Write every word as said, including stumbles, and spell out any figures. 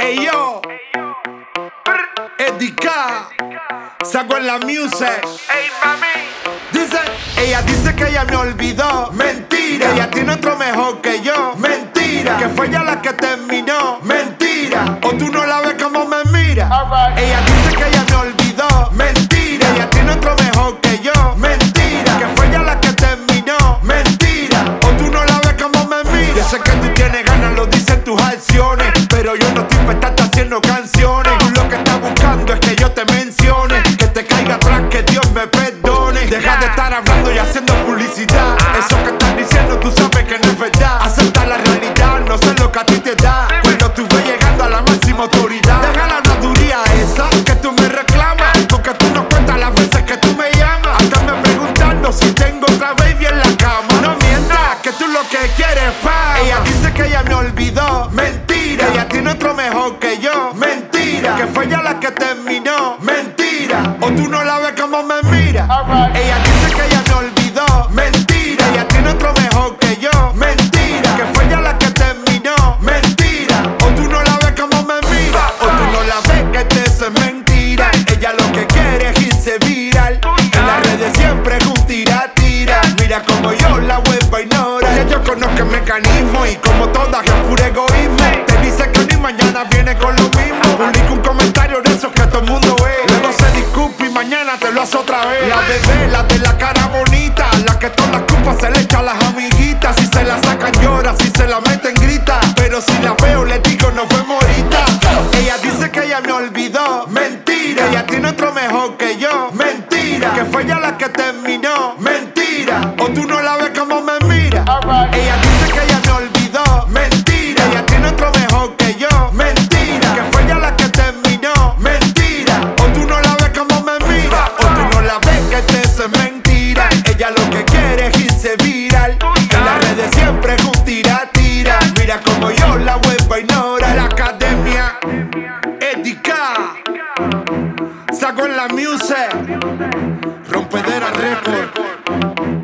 Ey yo, Eddie K, saco en la music. Ey, mami. Dice, ella dice que ella me olvidó. Mentira. Que ella tiene otro mejor que yo. Mentira. Que fue ella la que terminó. Mentira. O tú no la ves como me mira. Alright. Ella dice que ella me olvidó. Mentira. Que ella tiene otro mejor que yo. Mentira. Que fue ella la que terminó. Mentira. O tú no la ves como me mira. Yo sé que tú tienes ganas, lo dicen tus acciones, pero yo no estoy para estarte haciendo canciones. Tú lo que estás buscando es que yo te mencione, que te caiga atrás, que Dios me perdone. Deja de estar hablando y haciendo publicidad. Eso que estás diciendo tú sabes que no es verdad. Acepta la realidad, no sé lo que a ti te da. Cuando tú ves llegando a la máxima autoridad, deja la naduría esa que tú me reclamas, porque tú no cuentas las veces que tú me llamas. Andame preguntando si tengo otra baby en la cama. No mientas, que tú lo que quieres es fama. Ella dice que ella me olvidó. Mentira. Que ella tiene otro mejor que yo. Mentira. Que fue ella la que terminó. Mentira. O tú no la ves como me mira. Alright. Ella dice que ella me olvidó. Mentira. Ella tiene otro mejor que yo. Mentira. Que fue ella la que terminó. Mentira. O tú no la ves como me mira. O tú no la ves que te es mentira. Ella lo que quiere es irse viral. En las redes siempre es un tira tira. Mira como yo la vuelvo a ignorar. Ya yo conozco el mecanismo y como todas es puro egoísmo. Te dice que ni mañana viene con lo mismo. Publica un comentario de esos que todo el mundo ve. Luego se disculpa y mañana te lo hace otra vez. La bebé, la de la cara bonita, la que todas las culpas se le echa a las amiguitas. Si se la sacan llora, si se la meten grita. Pero si la veo le digo no fue morita. Ella dice que ella me olvidó. Mentira. Ella tiene otro mejor que yo. Mentira. Que fue ella la que terminó. Mentira. O tú no la ves como me mira. Alright. Ella dice que ella me olvidó. Mentira. Ella tiene otro mejor que yo. Mentira. Que fue ella la que terminó. Mentira. O tú no la ves como me mira. O tú no la ves que te es mentira. Ella lo que quiere es irse viral. En las redes siempre es un tira tira. Mira como yo la vuelvo a ignorar. La academia Eddie K, saco en la music. Rompedera Record.